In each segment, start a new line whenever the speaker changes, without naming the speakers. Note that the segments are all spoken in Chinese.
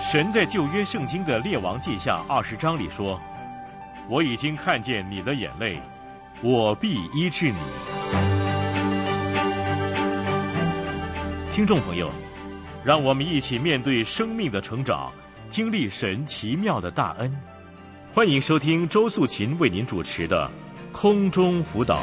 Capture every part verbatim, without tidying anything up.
神在旧约圣经的列王记下二十章里说：“我已经看见你的眼泪，我必医治你。”听众朋友，让我们一起面对生命的成长，经历神奇妙的大恩。欢迎收听周素琴为您主持的空中辅导。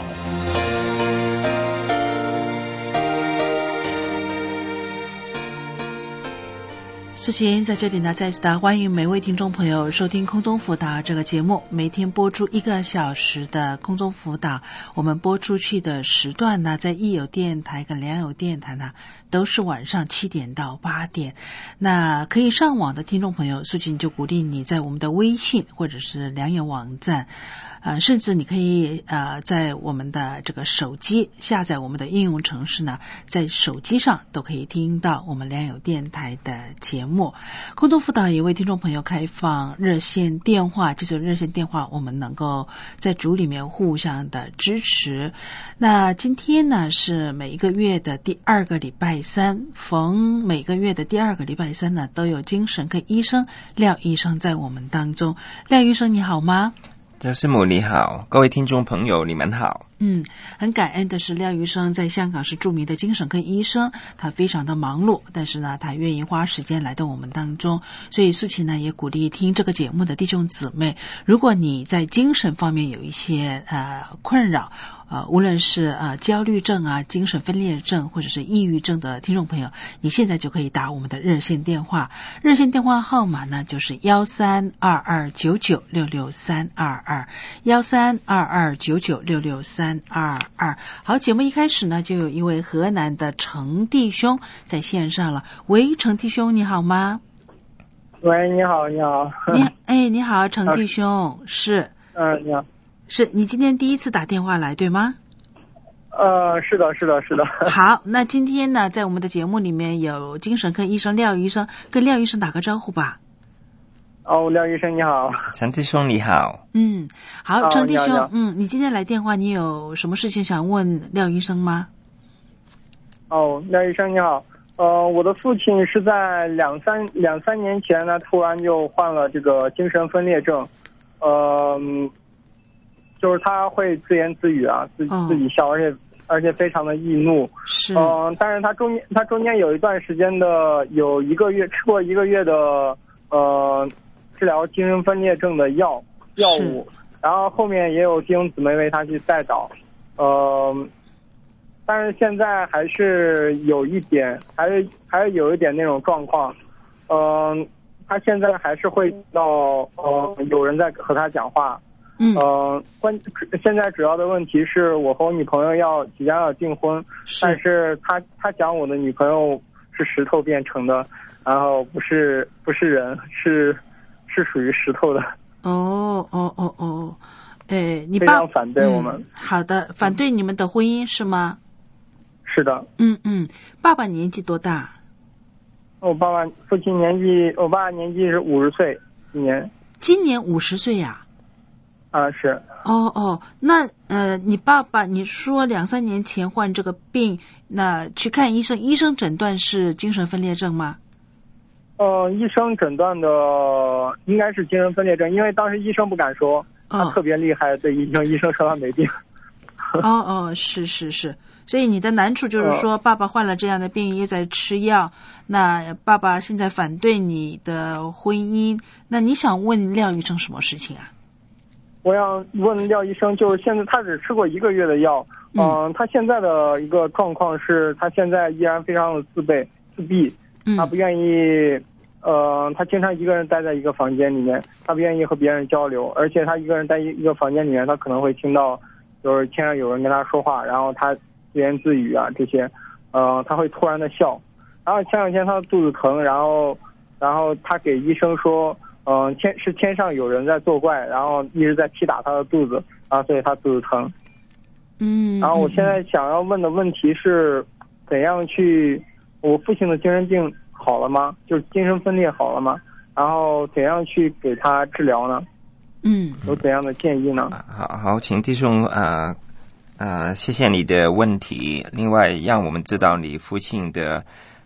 素琴在这里呢，再次的欢迎每位听众朋友收听空中辅导这个节目。每天播出一个小时的空中辅导，我们播出去的时段呢，在益友电台跟良友电台呢，都是晚上七点到八点。那可以上网的听众朋友，素琴就鼓励你在我们的微信或者是良友网站。呃，甚至你可以呃在我们的这个手机下载我们的应用程式呢，在手机上都可以听到我们良友电台的节目。空中辅导也为听众朋友开放热线电话，这种热线电话我们能够在组里面互相的支持。那今天呢是每一个月的第二个礼拜三，逢每个月的第二个礼拜三呢，都有精神科医生廖医生在我们当中。廖医生你好吗？
周师母你好，各位听众朋友你们好。
嗯，很感恩的是廖医生在香港是著名的精神科医生，他非常的忙碌，但是呢他愿意花时间来到我们当中。所以素琴呢也鼓励听这个节目的弟兄姊妹，如果你在精神方面有一些呃困扰，呃无论是呃焦虑症啊、精神分裂症或者是抑郁症的听众朋友，你现在就可以打我们的热线电话，热线电话号码呢就是一三二二九九六六三二二一三二二九九六六三二二。好，节目一开始呢，就有一位河南的程弟兄在线上了。喂，程弟兄你好吗？
喂，你好，你好。
你哎，你好，程弟兄，是。
嗯，你好。
是你今天第一次打电话来对吗？
呃，是的，是的，是的。
好，那今天呢，在我们的节目里面有精神科医生廖医生，跟廖医生打个招呼吧。
哦，廖医生你好。
陈弟兄你好。
嗯，好，程弟兄，
哦、
嗯，你今天来电话，你有什么事情想问廖医生吗？
哦，廖医生你好。呃，我的父亲是在两三两三年前呢，突然就患了这个精神分裂症。呃，就是他会自言自语啊，自自己笑，而且而且非常的易怒。
是。
嗯、呃，但是他中间他中间有一段时间的有一个月吃过一个月的呃。治疗精神分裂症的药药物，然后后面也有弟兄姊妹为他去带导，呃，但是现在还是有一点，还是还是有一点那种状况，嗯、呃，他现在还是会到呃有人在和他讲话，
嗯，
呃，关现在主要的问题是我和我女朋友要即将要订婚，是但是他他讲我的女朋友是石头变成的，然后不是不是人，是。是属于石头的。
哦哦哦哦，哎，你爸
非常反对我们、嗯。
好的，反对你们的婚姻是吗？
是的。
嗯嗯，爸爸年纪多大？
我爸爸父亲年纪，我爸爸年纪是五十岁，今年。
今年五十岁呀？
啊，是。
哦哦，那呃，你爸爸你说两三年前患这个病，那去看医生，医生诊断是精神分裂症吗？
呃，医生诊断的应该是精神分裂症，因为当时医生不敢说，他特别厉害，对医生，医生说他没病。
哦哦，是是是，所以你的难处就是说，爸爸患了这样的病，也在吃药，那爸爸现在反对你的婚姻，那你想问廖医生什么事情啊？
我想问廖医生，就是现在他只吃过一个月的药，嗯、呃，他现在的一个状况是，他现在依然非常的自卑、自闭。他不愿意，呃，他经常一个人待在一个房间里面，他不愿意和别人交流，而且他一个人在一个房间里面，他可能会听到，就是天上有人跟他说话，然后他自言自语啊这些，呃，他会突然的笑，然后前两天他的肚子疼，然后，然后他给医生说，嗯、呃，天是天上有人在作怪，然后一直在踢打他的肚子，然后所以他肚子疼。
嗯。
然后我现在想要问的问题是，怎样去？我父亲的精神病好了吗？就是精神分裂好了吗？然后怎样去给他治疗呢？
嗯，
有怎样的建议呢？
好好，请弟兄啊啊、呃呃，谢谢你的问题。另外，让我们知道你父亲的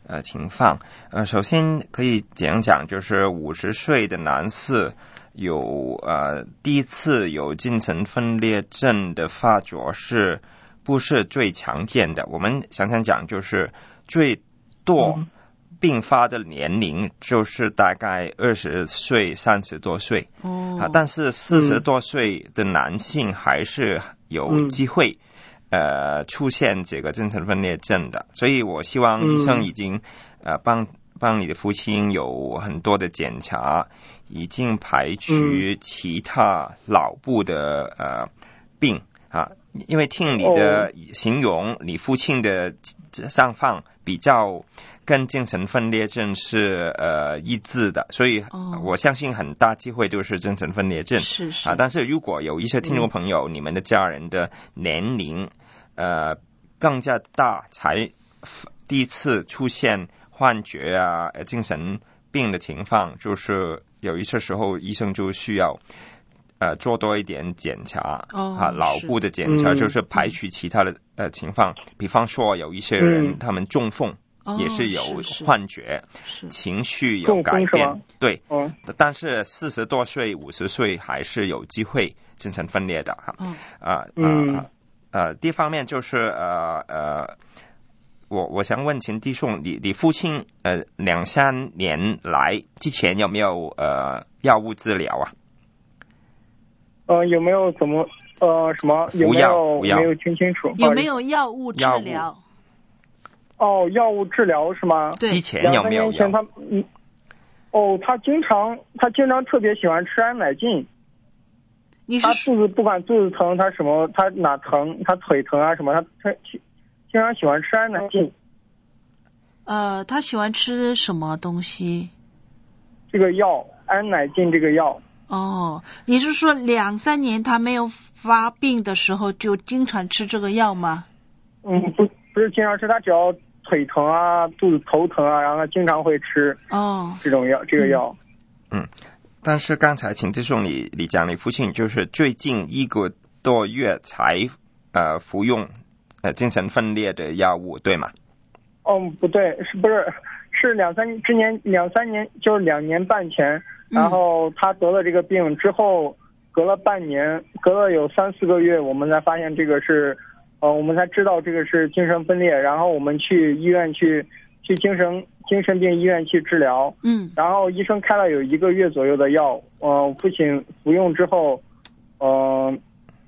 呃情况。呃，首先可以讲讲，就是五十岁的男士有呃第一次有精神分裂症的发作是不是最常见的？我们想想讲，就是最多并发的年龄就是大概二十岁、三十多岁。哦，啊，但是四十多岁的男性还是有机会、嗯、呃出现这个精神分裂症的。所以我希望医生已经、嗯、呃帮帮你的父亲有很多的检查，已经排除其他脑部的呃病啊。因为听你的形容、哦、你父亲的状况比较跟精神分裂症是呃一致的，所以我相信很大机会都是精神分裂症。
是是
啊，但是如果有一些听众朋友、嗯、你们的家人的年龄呃更加大，才第一次出现幻觉啊、精神病的情况，就是有一些时候医生就需要呃，做多一点检查、哦、啊，脑部的检查，就是排除其他的、嗯、呃情况，比方说有一些人、嗯、他们中风、哦、也是有幻觉，是是情绪有改变，对、哦，但是四十多岁、五十岁还是有机会精神分裂的哈、哦，啊
嗯
啊呃，第一方面就是呃呃，我我想问秦弟兄，你你父亲呃两三年来之前有没有呃药物治疗啊？
呃，有没有怎么呃什么有没有没有听清楚？
有没有药物治疗？
哦，药物治疗是吗？
对，
之前有没有？
两三年前他嗯，哦，他经常他经常特别喜欢吃安乃近。
你是
他肚子不管肚子疼，他什么他哪疼，他腿疼啊什么，他他经常喜欢吃安乃近。
呃，他喜欢吃什么东西？
这个药安乃近这个药。
哦，你是说两三年他没有发病的时候就经常吃这个药吗？
嗯，不不是经常吃，他只要腿疼啊、肚子头疼啊，然后他经常会吃
哦
这种药，这个药。
嗯，但是刚才请自送你你讲你父亲就是最近一个多月才呃服用呃精神分裂的药物，对吗？
哦，不对，是不是是两三之年两三年就是两年半前。然后他得了这个病之后，隔了半年，隔了有三四个月，我们才发现这个是，呃，我们才知道这个是精神分裂。然后我们去医院去去精神精神病医院去治疗，
嗯，
然后医生开了有一个月左右的药，呃，父亲服用之后，呃，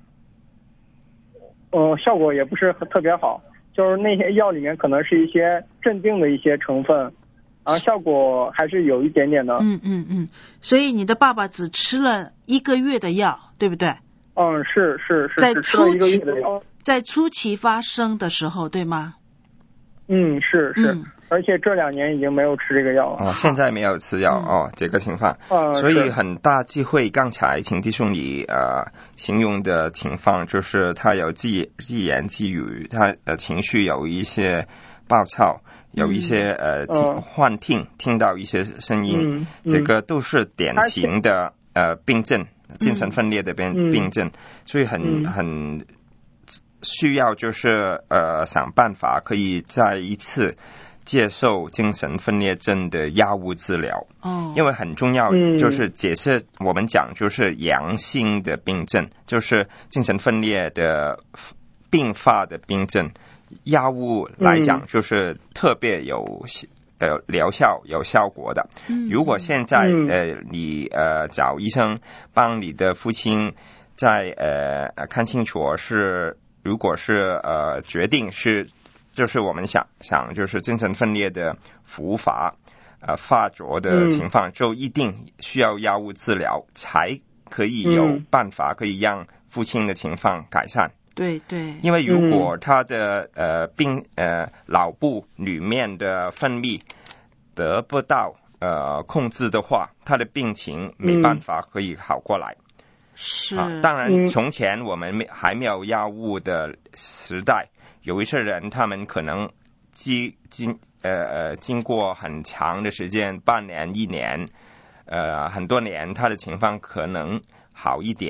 呃，效果也不是特别好，就是那些药里面可能是一些镇定的一些成分。然后效果还是有一点点的。
嗯嗯嗯，所以你的爸爸只吃了一个月的药，对不对？
嗯，是是是，
在
只吃了一个月的药，
在初期发生的时候，对吗？
嗯，是是、
嗯，
而且这两年已经没有吃这个药了。
哦，现在没有吃药、嗯、哦，这个情况，
嗯，
所以很大机会。刚才秦弟兄你呃形容的情况，就是他有自自言自语，他呃情绪有一些暴躁。有一些、嗯、呃听幻听，听到一些声音、嗯嗯，这个都是典型的呃病症，精神分裂的病、嗯、病症，所以很、嗯、很需要就是呃想办法可以再一次接受精神分裂症的药物治疗。哦，因为很重要，就是解释我们讲就是阳性的病症，就是精神分裂的并发的病症。药物来讲就是特别有、嗯、呃疗效有效果的、嗯、如果现在、嗯、呃你呃找医生帮你的父亲在呃看清楚是如果是呃决定是就是我们想想就是精神分裂的复发呃发作的情况、嗯、就一定需要药物治疗才可以有办法可以让父亲的情况改善。
对对，
因为如果他的、嗯、呃病呃脑部里面的分泌得不到呃控制的话，他的病情没办法可以好过来。
是、
啊，当然从前我们还没有药物的时代，有一些人他们可能经经呃呃经过很长的时间，半年一年呃很多年，他的情况可能好一点。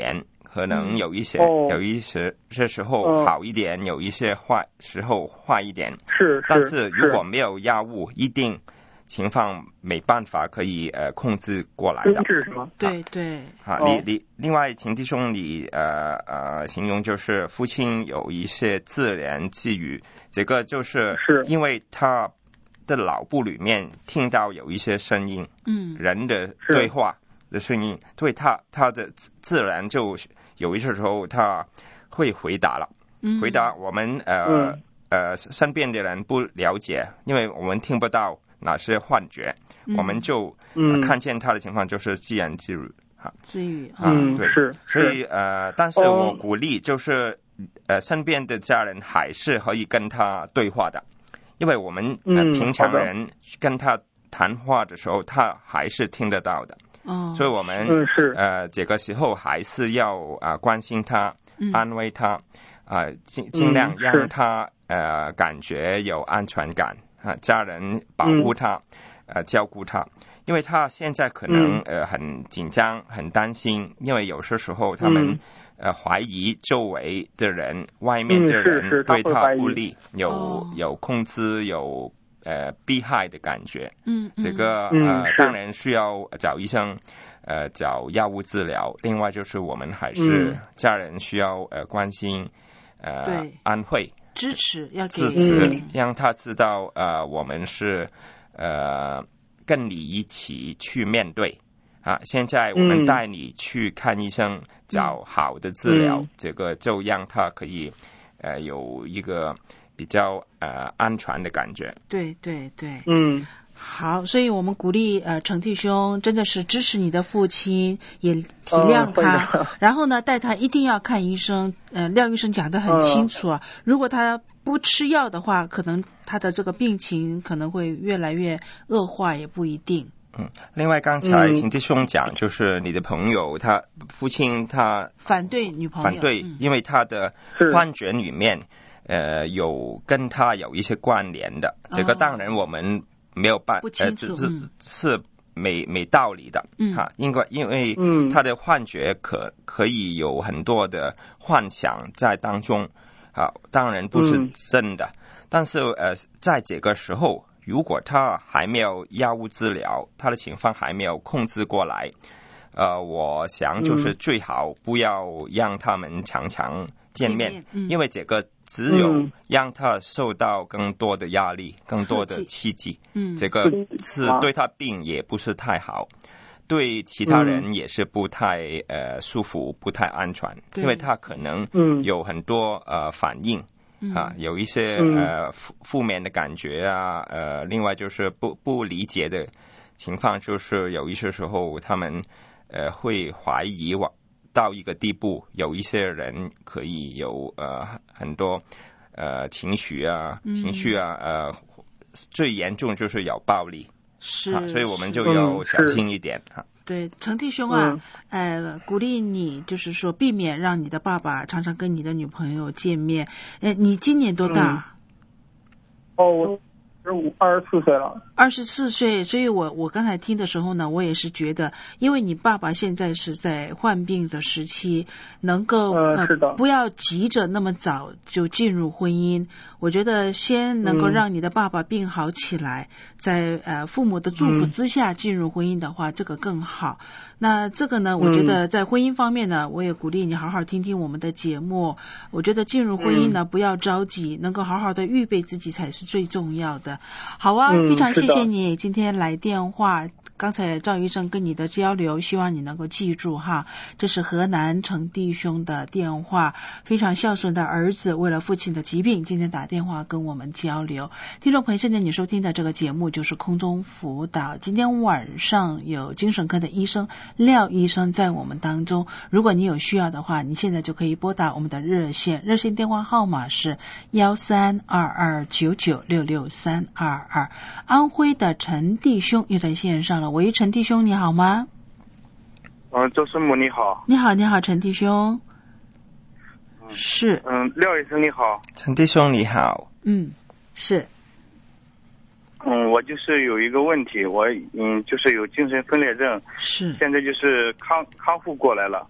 可能有一些、
嗯、
有一些这时候好一点、嗯，有一些坏时候坏一点。
是，
但是如果没有药物，一定情况没办法可以呃控制过来的。
是吗？
对对。
啊，你你另外秦弟兄你呃呃形容就是父亲有一些自言自语，这个就是因为他的脑部里面听到有一些声音，嗯，人的对话的声音，对他他的自然就有一些时候他会回答了，嗯、回答我们呃、嗯、呃身边的人不了解，因为我们听不到哪些幻觉，嗯、我们就、呃、看见他的情况就是自言自语哈，
自语
啊，对，是，所以呃，但是我鼓励就是呃身边的家人还是可以跟他对话的。因为我们、呃、平常人跟他谈话的时候，他还是听得到的。哦，所以我们、嗯、是呃这个时候还是要啊、呃、关心他、嗯，安慰他，啊、呃、尽尽量让他、嗯、呃感觉有安全感啊、呃，家人保护他，嗯、呃照顾他，因为他现在可能、嗯、呃很紧张、很担心，因为有些时候他们。嗯呃，怀疑周围的人、外面的人对他不利，嗯、有、哦、有控制、有呃逼害的感觉。嗯，这个呃当然需要找医生，呃找药物治疗。另外就是我们还是家人需要呃关心，呃安慰、
支持，要给
支持、嗯，让他知道呃我们是呃跟你一起去面对。啊，现在我们带你去看医生，嗯、找好的治疗，嗯，这个就让他可以，呃，有一个比较呃安全的感觉。
对对对，
嗯，
好，所以我们鼓励呃程弟兄真的是支持你的父亲，也体谅他，呃、然后呢带他一定要看医生。呃，廖医生讲得很清楚啊，呃、如果他不吃药的话，可能他的这个病情可能会越来越恶化，也不一定。
嗯，另外刚才秦弟兄讲，就是你的朋友、嗯、他父亲他
反对女朋友，
反对，嗯、因为他的幻觉里面呃有跟他有一些关联的，哦、这个当然我们没有办
不清楚，
呃、只是、嗯、是没没道理的，嗯哈，因为因为他的幻觉可可以有很多的幻想在当中，啊，当然不是真的，嗯、但是呃在这个时候。如果他还没有药物治疗，他的情况还没有控制过来，呃，我想就是最好不要让他们常常见面，见面嗯、因为这个只有让他受到更多的压力、嗯、更多的刺激，嗯，这个是对他病也不是太好，对其他人也是不太呃舒服、不太安全，因为他可能有很多呃反应。啊，有一些呃负负面的感觉啊，呃，另外就是不不理解的情况，就是有一些时候他们呃会怀疑往到一个地步，有一些人可以有呃很多呃情绪啊、情绪啊，呃，最严重就是有暴力，
是、
啊，所以我们就要小心一点哈。
对，程弟兄啊，嗯、呃，鼓励你，就是说避免让你的爸爸常常跟你的女朋友见面。呃，你今年多大？
嗯、哦，我十五二十四岁了。
二十四岁，所以我我刚才听的时候呢，我也是觉得，因为你爸爸现在是在患病的时期，能够
呃是的，
不要急着那么早就进入婚姻。我觉得先能够让你的爸爸病好起来，嗯、在呃父母的祝福之下进入婚姻的话，嗯、这个更好。那这个呢，我觉得在婚姻方面呢，我也鼓励你好好听听我们的节目。我觉得进入婚姻呢，嗯、不要着急，能够好好的预备自己才是最重要的。好啊，
嗯、
非常谢谢你今天来电话。刚才赵医生跟你的交流，希望你能够记住哈，这是河南程弟兄的电话，非常孝顺的儿子，为了父亲的疾病，今天打电话跟我们交流。听众朋友，现在你收听的这个节目就是空中辅导，今天晚上有精神科的医生廖医生在我们当中，如果你有需要的话，你现在就可以拨打我们的热线，热线电话号码是幺三二二九九六六三二二。安徽的陈弟兄又在线上了。喂，陈弟兄你好吗？
嗯、呃，周师母你好。
你好，你好，陈弟兄。嗯、是。
嗯，廖医生你好。
陈弟兄你好。
嗯，是。
嗯，我就是有一个问题，我嗯就是有精神分裂症，
是。
现在就是康康复过来了，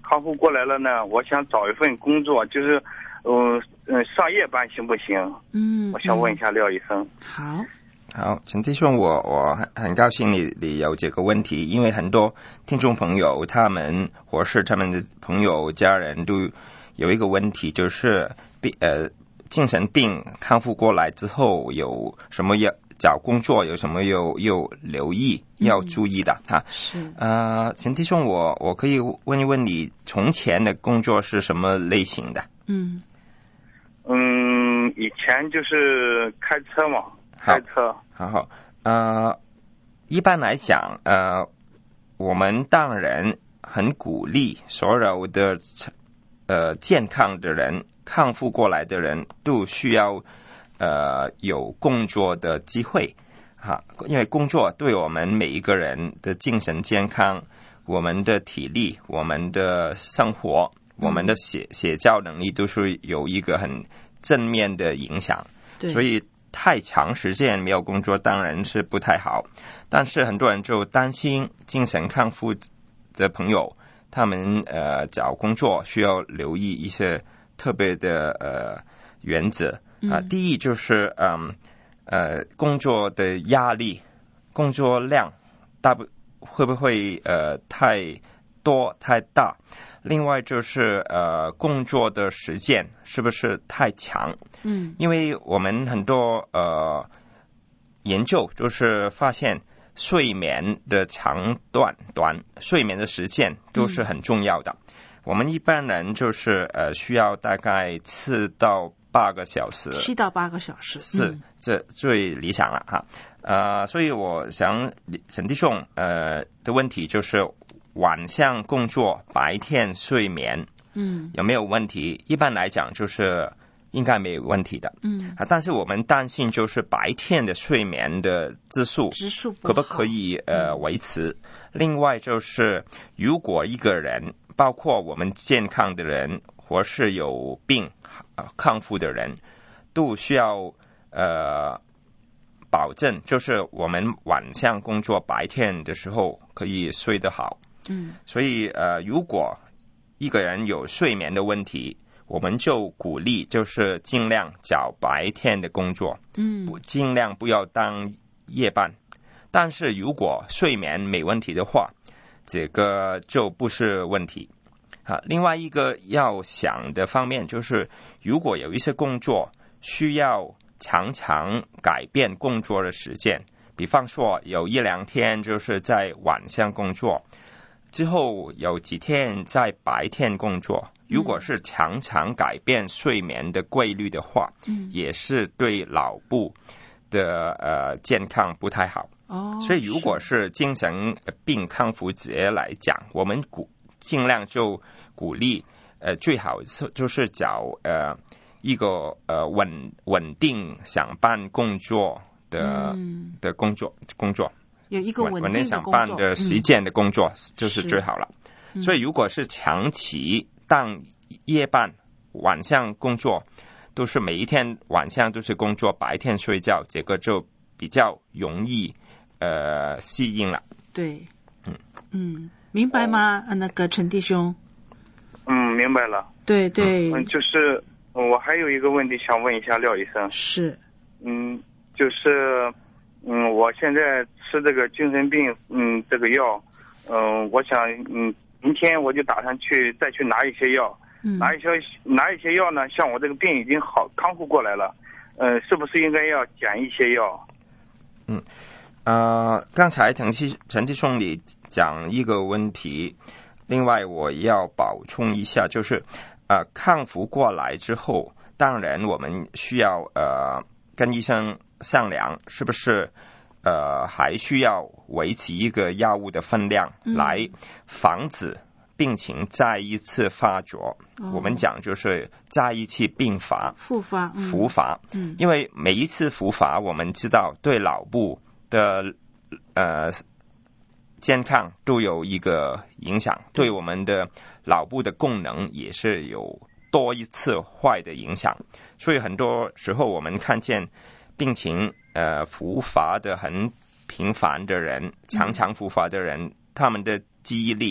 康复过来了呢，我想找一份工作，就是嗯嗯上夜班行不行？
嗯，
我想问一下廖医生。
好。
好，陈弟兄，我我很很高兴你你有这个问题，因为很多听众朋友他们或是他们的朋友家人都有一个问题，就是病呃精神病康复过来之后有什么要找工作，有什么有有留意要注意的哈、嗯？
是
呃，陈弟兄，我我可以问一问你从前的工作是什么类型的？
嗯
嗯，以前就是开车嘛。开车，
好好，呃，一般来讲，呃，我们当然很鼓励所有的呃健康的人、康复过来的人都需要呃有工作的机会，哈，因为工作对我们每一个人的精神健康、我们的体力、我们的生活、我们的写写教能力都是有一个很正面的影响，所以。太长时间没有工作当然是不太好，但是很多人就担心精神康复的朋友，他们呃找工作需要留意一些特别的呃原则啊、呃。第一就是嗯呃工作的压力、工作量大不会不会呃太多太大？另外就是呃工作的时间是不是太长？嗯，因为我们很多呃研究就是发现睡眠的长短短睡眠的时间都是很重要的。嗯、我们一般人就是呃需要大概四到八个小时，
七到八个小时
是、嗯、这最理想了哈。呃，所以我想陈弟兄呃的问题就是。晚上工作，白天睡眠，嗯，有没有问题？一般来讲，就是应该没有问题的，嗯啊。但是我们担心就是白天的睡眠的质素，
质素
可不可以呃维持？嗯、另外就是，如果一个人，包括我们健康的人，或是有病呃康复的人，都需要呃保证，就是我们晚上工作，白天的时候可以睡得好。嗯，所以呃，如果一个人有睡眠的问题，我们就鼓励就是尽量找白天的工作，嗯，尽量不要当夜班。但是如果睡眠没问题的话，这个就不是问题啊。另外一个要想的方面就是，如果有一些工作需要常常改变工作的时间，比方说有一两天就是在晚上工作。之后有几天在白天工作，如果是常常改变睡眠的规律的话，嗯、也是对脑部的呃健康不太好。哦，所以如果是精神病康复者来讲，我们鼓尽量就鼓励呃最好就是找呃一个呃稳稳定上班工作的、嗯、的工作工作。
有一个稳定的工作，
上班的时间的工作、嗯、就是最好了、嗯、所以如果是长期当夜班晚上工作，都是每一天晚上都是工作，白天睡觉，这个就比较容易呃适应了。
对，嗯嗯，明白吗？哦、那个陈弟兄。
嗯，明白了。
对对，
嗯，就是我还有一个问题想问一下廖医生。
是，
嗯，就是嗯，我现在吃这个精神病嗯这个药，嗯，我想嗯明天我就打算去再去拿一些药，嗯、拿一些拿一些药呢，像我这个病已经好康复过来了，呃，是不是应该要减一些药？
嗯，呃，刚才陈弟陈弟兄你讲一个问题，另外我要补充一下，就是呃康复过来之后，当然我们需要呃跟医生商量是不是呃还需要维持一个药物的分量来防止病情再一次发作、嗯、我们讲就是再一次并发
复发、嗯、
复发、嗯、因为每一次复发我们知道对脑部的呃健康都有一个影响，对我们的脑部的功能也是有多一次坏的影响，所以很多时候我们看见病情呃复发的很频繁的人，常常复发的人、嗯、他们的记忆力、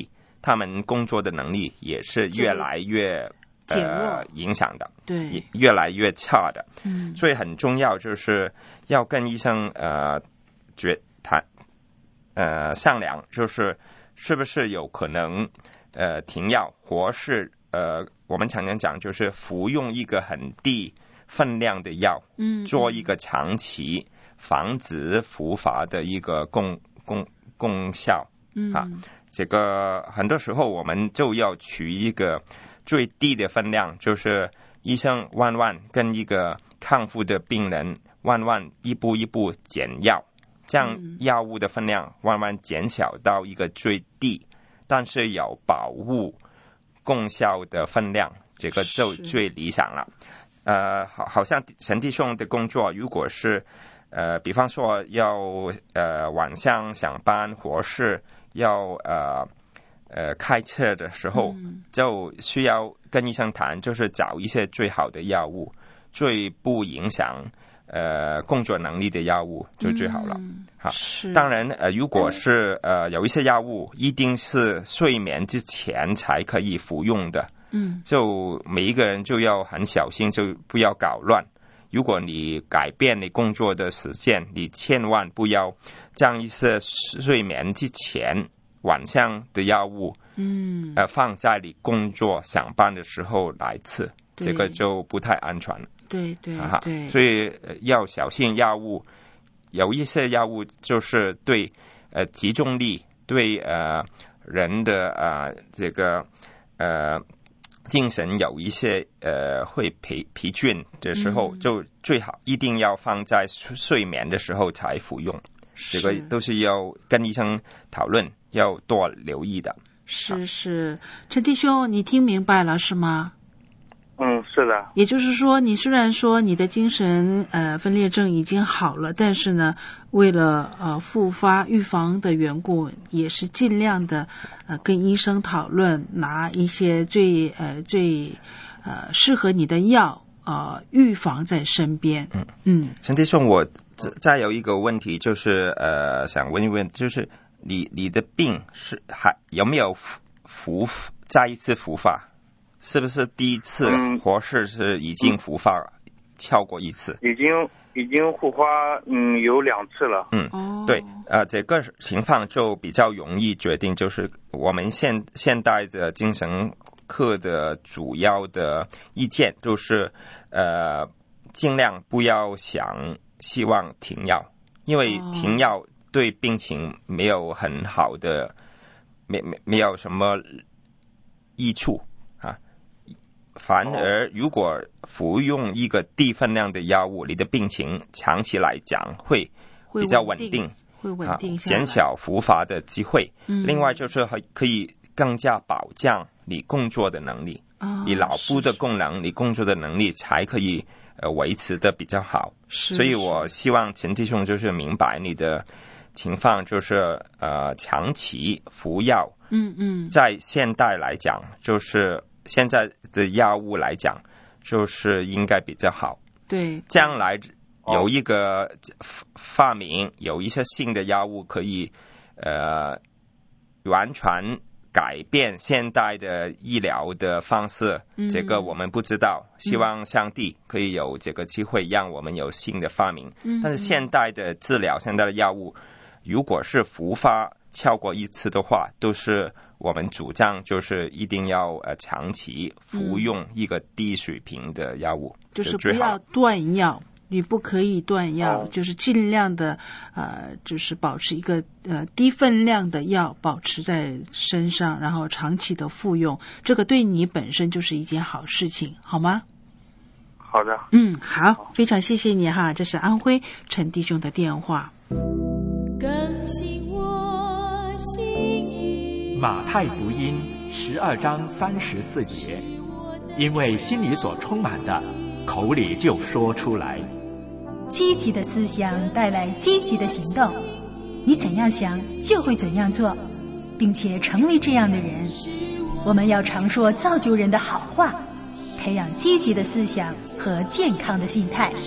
他们工作的能力也是越来越呃影响的，
对，
越来越差的。
嗯，
所以很重要，就是要跟医生呃决谈呃商量，就是是不是有可能呃停药，或是呃我们常常讲就是服用一个很低分量的药，
嗯，
做一个长期防止复发的一个功功功效。
嗯，
啊，这个很多时候我们就要取一个最低的分量，就是医生慢慢跟一个康复的病人慢慢一步一步减药，这样药物的分量慢慢减小到一个最低，但是有保护功效的分量，这个就最理想了。呃，好，好像陈弟兄的工作，如果是呃，比方说要呃晚上上班，或是要呃呃开车的时候，
嗯，
就需要跟医生谈，就是找一些最好的药物，最不影响呃工作能力的药物就最好了。
嗯，
好，
是
当然呃，如果是呃有一些药物一定是睡眠之前才可以服用的，
嗯，
就每一个人就要很小心，就不要搞乱。如果你改变你工作的时间，你千万不要将一些睡眠之前晚上的药物，
嗯，
呃，放在你工作上班的时候来吃，这个就不太安全了。
对对对，
所以要小心药物。有一些药物就是对呃集中力，对呃人的呃这个呃。精神有一些呃会疲疲倦的时候，嗯，就最好一定要放在睡眠的时候才服用，这个都是要跟医生讨论，要多留意的。
是是，陈弟兄，你听明白了是吗？
嗯，是的。
也就是说，你虽然说你的精神呃分裂症已经好了，但是呢，为了呃复发预防的缘故，也是尽量的呃跟医生讨论，拿一些最呃最呃适合你的药呃预防在身边。
嗯
嗯，
陈弟兄，我再有一个问题，就是呃想问一问，就是你你的病是还有没有复再一次复发？是不是第一次，嗯，或是是已经复发超过一次？
已经已经复发，嗯，有两次了。
嗯，哦，对，呃，这个情况就比较容易决定，就是我们现现代的精神科的主要的意见就是，呃，尽量不要想希望停药，因为停药对病情没有很好的，没没没有什么益处。反而如果服用一个低分量的药物，你的病情长期来讲会比较稳定，
会稳定下来，
减少复发的机会。
嗯，
另外就是可以更加保障你工作的能力，
哦，
你脑部的功能，你工作的能力才可以呃维持的比较好。所以我希望陈弟兄就是明白你的情况，就是呃长期服药，
嗯嗯，
在现代来讲就是现在的药物来讲，就是应该比较好。
对，
将来有一个发明，有一些新的药物可以呃完全改变现代的医疗的方式，嗯，这个我们不知道。希望上帝可以有这个机会，让我们有新的发明。嗯，但是现代的治疗，现代的药物，如果是复发超过一次的话，都是我们主张就是一定要呃长期服用一个低水平的药物，
嗯，就是不要断药，你不可以断药，哦，就是尽量的呃就是保持一个呃低分量的药保持在身上，然后长期的服用，这个对你本身就是一件好事情，好吗？
好的。
嗯，好，非常谢谢你哈，这是安徽陈弟兄的电话。
更新我心意。
马太福音十二章三十四节，因为心里所充满的，口里就说出来。
积极的思想带来积极的行动，你怎样想就会怎样做，并且成为这样的人。我们要常说造就人的好话，培养积极的思想和健康的心态。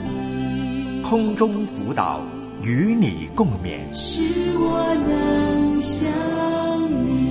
空中辅导，与你共勉。
使我能想你。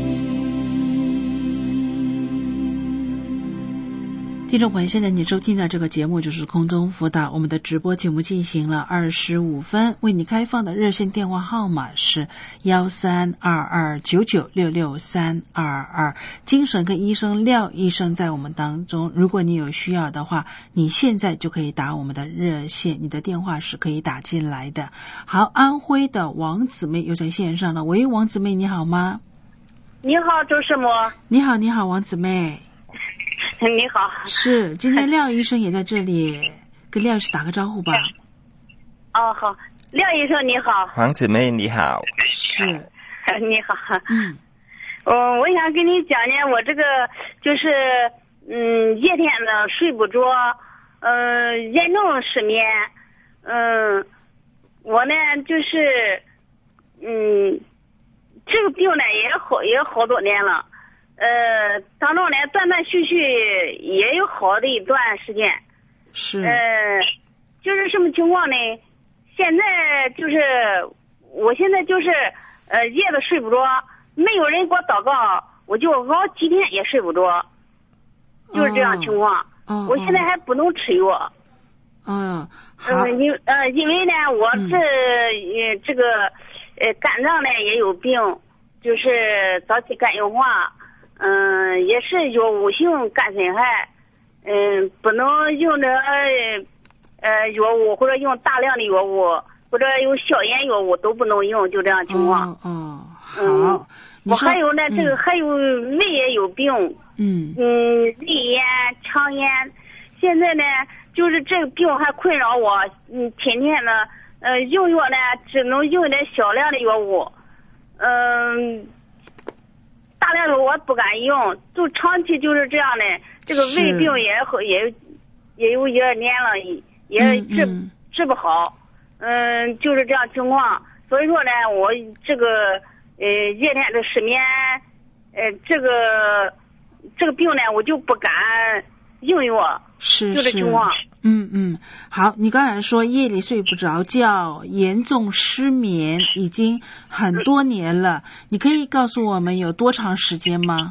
听众朋友，现在你收听的这个节目就是空中辅导，我们的直播节目进行了二十五分，为你开放的热线电话号码是幺三二二九九六六三二二。精神科医生廖医生在我们当中，如果你有需要的话，你现在就可以打我们的热线，你的电话是可以打进来的。好，安徽的王姊妹又在线上了。喂，王姊妹你好吗？
你好，周师母。
你好，你好，王姊妹。
你好，
是今天廖医生也在这里，跟廖医生打个招呼吧。
哦，好，廖医生你好。
王姊妹你好。
是。
你好。
嗯。
嗯，我想跟你讲讲我这个就是嗯夜天呢睡不着，嗯严重失眠，嗯我呢就是嗯这个病呢也好也好多年了。呃，当中呢，断断续续也有好的一段时间。
是。
呃，就是什么情况呢？现在就是，我现在就是，呃，夜里睡不着，没有人给我祷告，我就熬几天也睡不着，就是这样情况。
哦。
我现在还不能吃药。
嗯。好。
呃，因呃，因为呢，我这、嗯、呃这个呃肝脏呢也有病，就是早期肝硬化。嗯，也是药物性肝损害，嗯，不能用着呃药物或者用大量的药物或者有消炎药物都不能用，就这样情况。
哦，哦好。
嗯，我还有呢，这个、嗯、还有胃也有病。
嗯。
嗯，胃炎、肠炎，现在呢，就是这个病还困扰我，嗯，天天呢，呃，用药呢只能用点小量的药物，嗯。大量的我不敢用，就长期就是这样的。这个胃病也好，也也有一二年了，也治、嗯、治不好。嗯，就是这样情况。所以说呢，我这个呃夜天的失眠，呃这个这个病呢，我就不敢用药。
是是。
就这情况。
嗯嗯，好，你刚才说夜里睡不着觉，严重失眠，已经很多年了，你可以告诉我们有多长时间吗？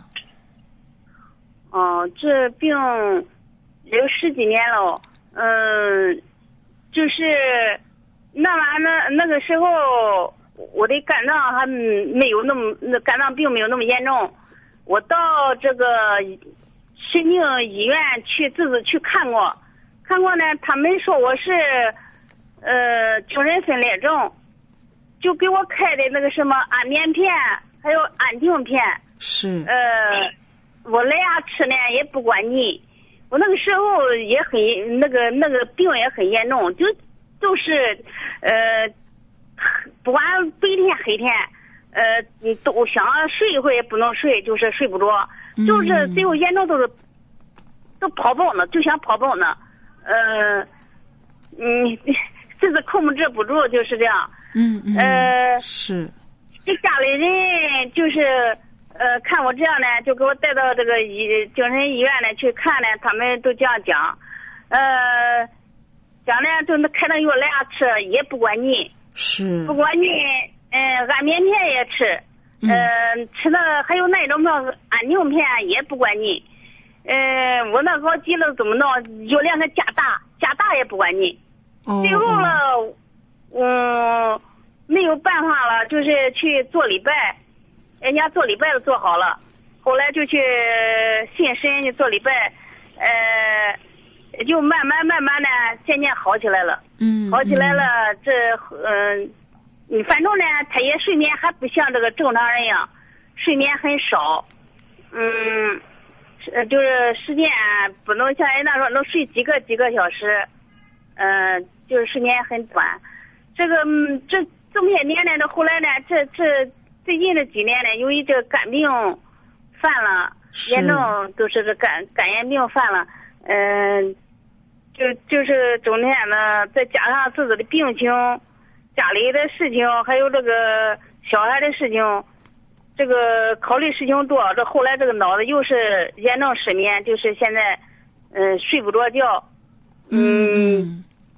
哦，这病也有十几年了，嗯，就是那完了那个时候，我的肝脏还没有那么，那肝脏病没有那么严重，我到这个神经医院去自己去看过。看过呢，他们说我是呃精神分裂症，就给我开的那个什么安眠片，还有安定片。
是。
呃，我来呀吃呢也不管你，我那个时候也很那个那个病也很严重，就就是呃不管白天黑天，呃你都想睡一会儿也不能睡，就是睡不着，嗯、就是最后严重都是都跑蹦呢，就想跑蹦呢。呃，嗯，这是控制不住，就是这样。
嗯嗯。
呃，
是。
这家里人就是呃看我这样呢，就给我带到这个医精神医院呢去看呢，他们都这样讲，呃，讲呢就那开那药来吃也不管你。
是。
不管你，嗯、呃，安眠片也吃，嗯、呃，吃那还有那种什么安定片也不管你。呃，我那熬急了怎么弄？药量还加大，加大也不管你。
哦。
最后了，嗯，没有办法了，就是去做礼拜，人家做礼拜都做好了，后来就去信神去做礼拜，呃，就慢慢慢慢的渐渐好起来了。
嗯。
好起来了，嗯、这嗯、呃，反正呢，他也睡眠还不像这个正常人一样，睡眠很少，嗯。呃，就是时间不能像人那说能睡几个几个小时，呃，就是时间很短。这个嗯这这么些年呢，这后来呢，这这最近这几年呢，由于这个肝病犯了，严重都是个肝肝炎病犯了，嗯、呃，就就是整天呢，再加上自己的病情、家里的事情，还有这个小孩的事情。这个考虑事情多，这后来这个脑子又是严重失眠，就是现在，嗯、呃，睡不着觉，
嗯，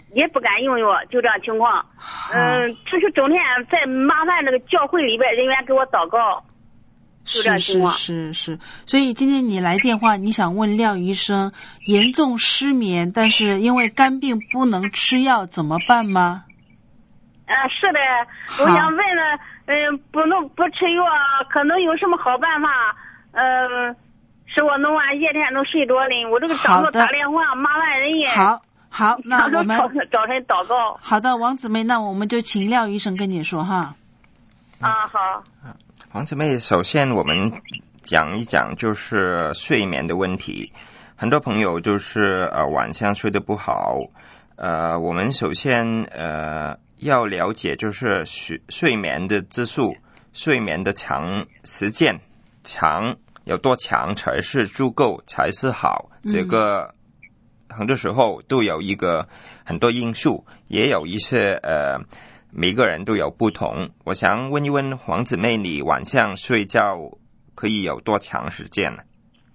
也不敢用药，就这样情况。嗯，就是整天在麻烦这个教会里边人员给我祷告，就这样情况。
是是是，所以今天你来电话，你想问廖医生，严重失眠，但是因为肝病不能吃药，怎么办吗？
呃，是的，我想问了，嗯、呃，不能不吃药，可能有什么好办法？嗯、呃，使我能晚夜天能睡着呢？我这个长辈打电话麻烦人也。
好。好，那我们
早晨祷告。
好的，王姊妹，那我们就请廖医生跟你说哈。
啊，好。
王姊妹，首先我们讲一讲就是睡眠的问题。很多朋友就是呃晚上睡得不好，呃，我们首先呃要了解就是睡睡眠的质素，睡眠的长时间长有多长才是足够才是好，这个。嗯很多时候都有一个很多因素，也有一些呃，每个人都有不同。我想问一问黄姊妹，你晚上睡觉可以有多长时间呢？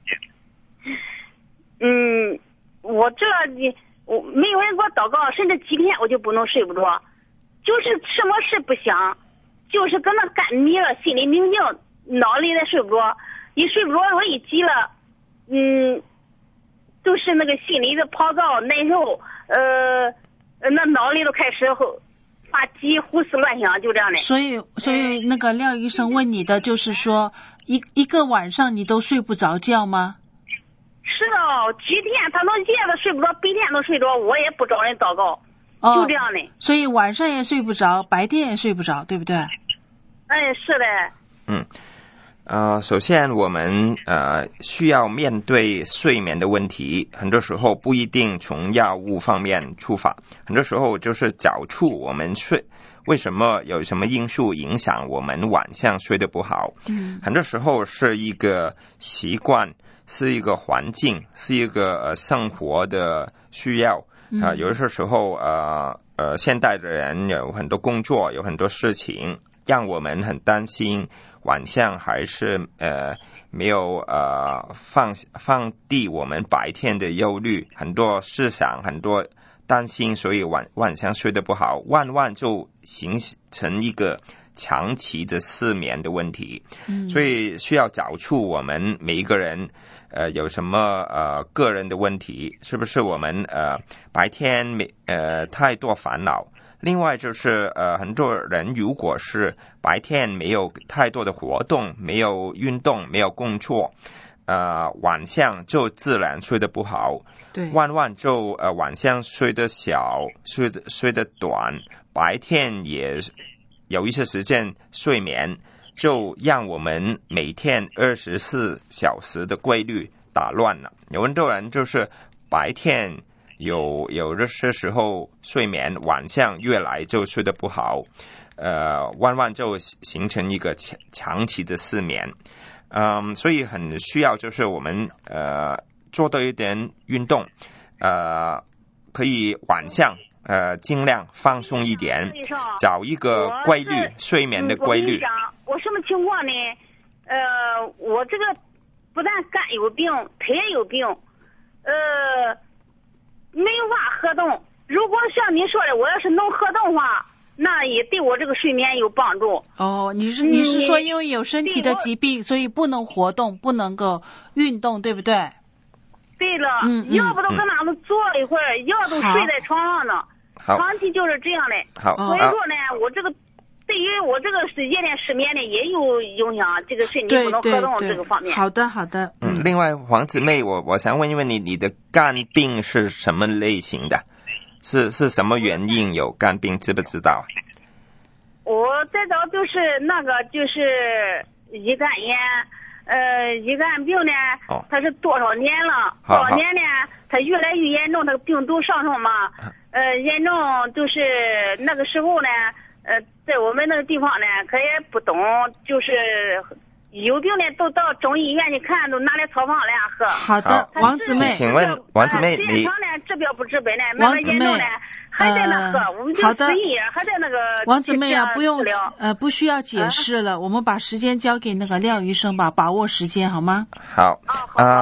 嗯，我这我没有人给我祷告，甚至几天我就不能睡不着，就是什么事不想，就是跟那干迷了，心里明静，脑里也睡不着，一睡不着我一急了，嗯。都是那个心里的暴躁难受，呃，那脑里都开始发急，胡思乱想，就这样的。
所以，所以那个廖医生问你的就是说，一一个晚上你都睡不着觉吗？
是哦，几天他能夜的睡不着，白天能睡着，我也不找人祷告，哦、就这样的。
所以晚上也睡不着，白天也睡不着，对不对？
哎，是的。
嗯。呃，首先我们呃需要面对睡眠的问题，很多时候不一定从药物方面出发，很多时候就是找出我们睡为什么有什么因素影响我们晚上睡得不好。嗯，很多时候是一个习惯，是一个环境，是一个呃生活的需要啊、呃。有的时候呃呃，现代的人有很多工作，有很多事情，让我们很担心。晚上还是呃没有呃放放低我们白天的忧虑，很多思想，很多担心，所以晚晚上睡得不好，晚晚就形成一个长期的失眠的问题。嗯，所以需要找出我们每一个人呃有什么呃个人的问题，是不是我们呃白天没呃太多烦恼。另外就是呃，很多人如果是白天没有太多的活动，没有运动，没有工作，呃，晚上就自然睡得不好。对，晚晚就呃晚上睡得小，睡得睡得短，白天也有一些时间睡眠，就让我们每天二十四小时的规律打乱了。有很多人就是白天。有有的时候睡眠，晚上越来就睡得不好，呃，晚晚就形成一个长长期的失眠，嗯，所以很需要就是我们呃做多一点运动，呃，可以晚上呃尽量放松一点，找一个规律睡眠的规律。
我, 我什么情况呢？呃，我这个不但肝有病，腿也有病，呃。没有法活动，如果像你说的，我要是能活动的话，那也对我这个睡眠有帮助。
哦，你是你是说因为有身体的疾病，所以不能活动，不能够运动，对不对？
对了，嗯，要不都跟他们坐一会儿，要都睡在床上呢，长期就是这样的。
好，
所以说呢，我这个对于我这个是夜间失眠呢，也有影响，这个身体不能活动这个方面。
好的，好的。
嗯，另外黄姊妹，我我想问一问你，你的肝病是什么类型的？是是什么原因有肝病？知不知道？
我最早就是那个就是乙肝炎，呃，乙肝病呢，哦、它是多少年了？多少年呢？它越来越严重，它病毒上升嘛，呃，严重就是那个时候呢。呃，在我们那个地方呢，可也不懂，就是有病的都到中医院去看，都拿来草方来喝。
好的，王姊妹，
请问王姊妹，
你治标不治本呢，慢慢严重呢，还在那喝，我们就失忆，还在那个。
王姊妹啊，不用呃，不需要解释了，我们把时间交给那个廖医生吧，把握时间好吗？
好啊。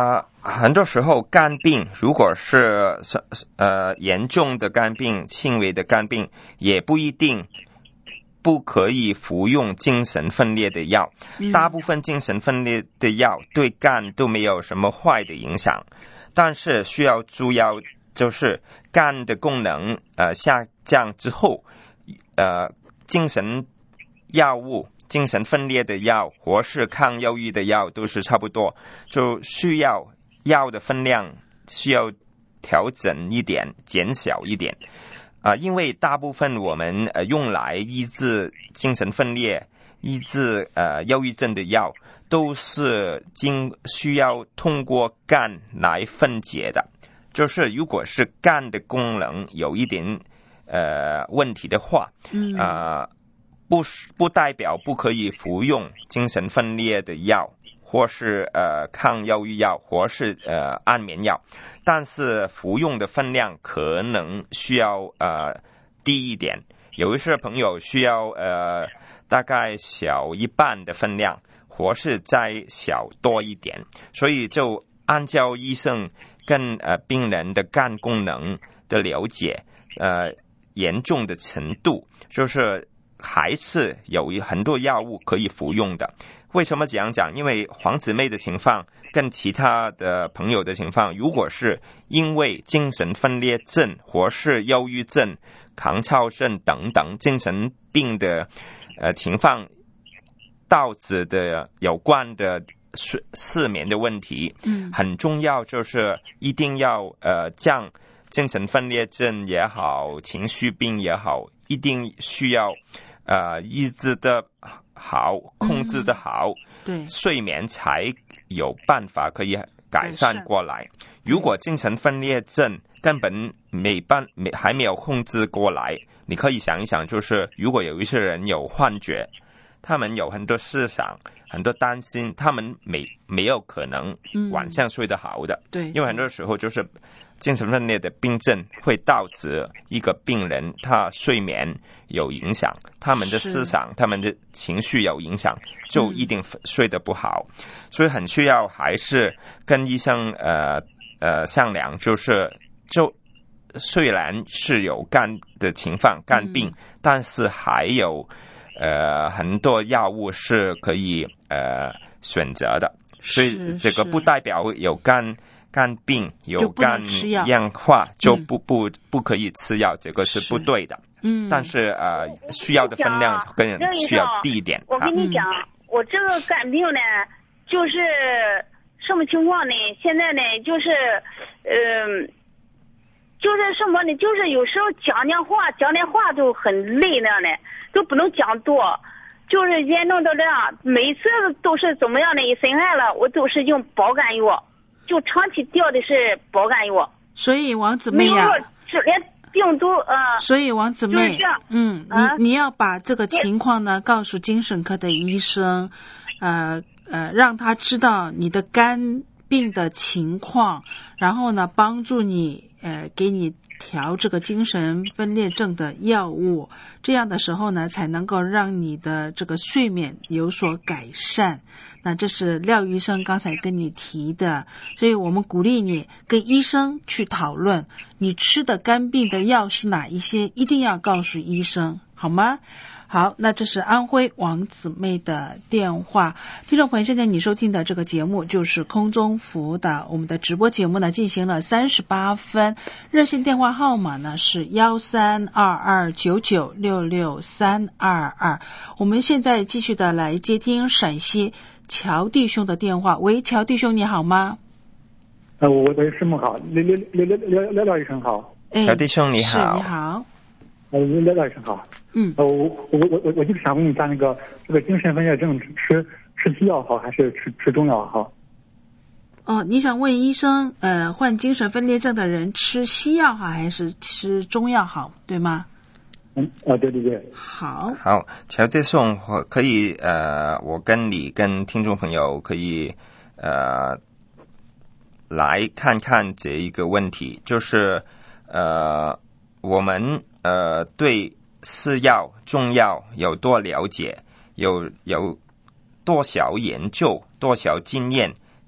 很多时候肝病如果是呃严重的肝病、轻微的肝病，也不一定不可以服用精神分裂的药。大部分精神分裂的药对肝都没有什么坏的影响，但是需要注意，就是肝的功能呃下降之后，呃精神药物、精神分裂的药或是抗忧郁的药都是差不多，就需要药的分量需要调整一点，减小一点啊、呃，因为大部分我们呃用来医治精神分裂、医治呃忧郁症的药，都是经需要通过肝来分解的。就是如果是肝的功能有一点呃问题的话，嗯啊、呃，不不代表不可以服用精神分裂的药，或是呃抗忧郁药，或是呃安眠药，但是服用的分量可能需要呃低一点。有一些朋友需要呃大概小一半的分量，或是再小多一点，所以就按照医生跟呃病人的肝功能的了解，呃严重的程度，就是还是有很多药物可以服用的。为什么这样讲？因为黄姊妹的情况跟其他的朋友的情况，如果是因为精神分裂症或是忧郁症、抗躁症等等精神病的呃情况导致的有关的失失眠的问题，嗯，很重要，就是一定要呃将精神分裂症也好，情绪病也好，一定需要呃医治的好，控制的好，嗯、对，睡眠才有办法可以改善过来。如果精神分裂症根本没办没还没有控制过来，你可以想一想，就是如果有一些人有幻觉，他们有很多思想、很多担心，他们没没有可能晚上睡得好的。嗯、对，因为很多时候就是精神分裂的病症会导致一个病人他睡眠有影响，他们的思想、他们的情绪有影响，就一定睡得不好。嗯、所以很需要还是跟医生呃呃商量，就是就虽然是有肝的情况、肝病，嗯、但是还有。呃，很多药物是可以呃选择的，所以这个不代表有肝肝病、有肝硬化就不不不可以吃药，这个是不对的。嗯，但是呃，需要的分量更需要低一点。
我跟你讲，嗯、我这个肝病呢，就是什么情况呢？现在呢，就是嗯。呃就是什么呢？就是有时候讲讲话，讲点话都很累那样的，都不能讲多。就是严重到这样，每次都是怎么样的？一生害了，我都是用保肝药，就长期吊的是保肝药。
所以王姊妹呀、啊，
是连病毒呃。
所以王姊妹，嗯，啊、你你要把这个情况呢告诉精神科的医生，呃呃，让他知道你的肝病的情况，然后呢帮助你。呃，给你调这个精神分裂症的药物，这样的时候呢，才能够让你的这个睡眠有所改善。那这是廖医生刚才跟你提的，所以我们鼓励你跟医生去讨论，你吃的肝病的药是哪一些，一定要告诉医生，好吗？好，那这是安徽王姊妹的电话。听众朋友，现在你收听的这个节目就是空中辅导，我们的直播节目呢进行了三十八分，热线电话号码呢是一三二二九九六六三二二。我们现在继续的来接听陕西乔弟兄的电话。喂，乔弟兄你好吗？
呃，我我师母好，廖廖廖廖廖廖医生好。
乔弟兄你好。
是你好。
呃，廖廖医生好。嗯，呃，我我我我我就是想问一下，那个这个精神分裂症吃吃西药好还是吃吃中药好？
哦，你想问医生，呃，患精神分裂症的人吃西药好还是吃中药好，对吗？
嗯，啊，对对对。
好，
好，乔弟兄，我可以呃，我跟你跟听众朋友可以呃来看看这一个问题，就是呃，我们呃对。是药中药有多了解，有有多少研究，多少经验，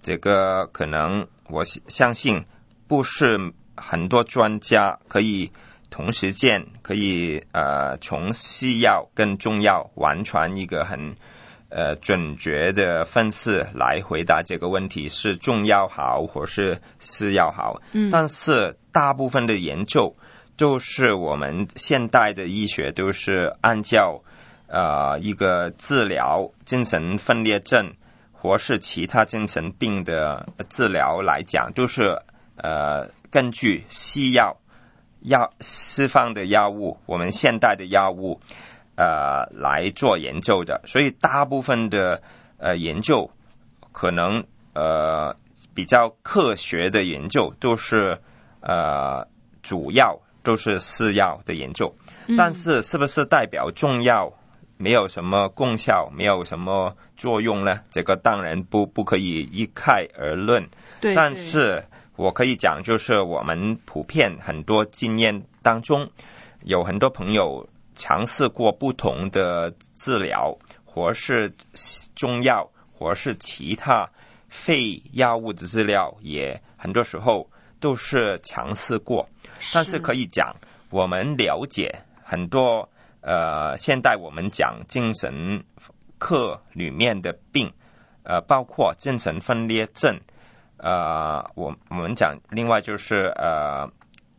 这个可能我相信不是很多专家可以同时间可以呃从西药跟中药完全一个很呃准确的分析来回答这个问题是中药好或是西药好。嗯，但是大部分的研究都是我们现代的医学都是按照呃一个治疗精神分裂症或是其他精神病的治疗来讲，都是呃根据西药药西方的药物，我们现代的药物呃来做研究的，所以大部分的呃研究可能呃比较科学的研究都是呃主要都是西药的研究，但是是不是代表中药没有什么功效，没有什么作用呢？这个当然不不可以一概而论。对，但是我可以讲，就是我们普遍很多经验当中，有很多朋友尝试过不同的治疗，或是中药，或是其他非药物的治疗，也很多时候都是尝试过。但是可以讲，我们了解很多呃，现代我们讲精神科里面的病，呃，包括精神分裂症，呃，我我们讲另外就是呃，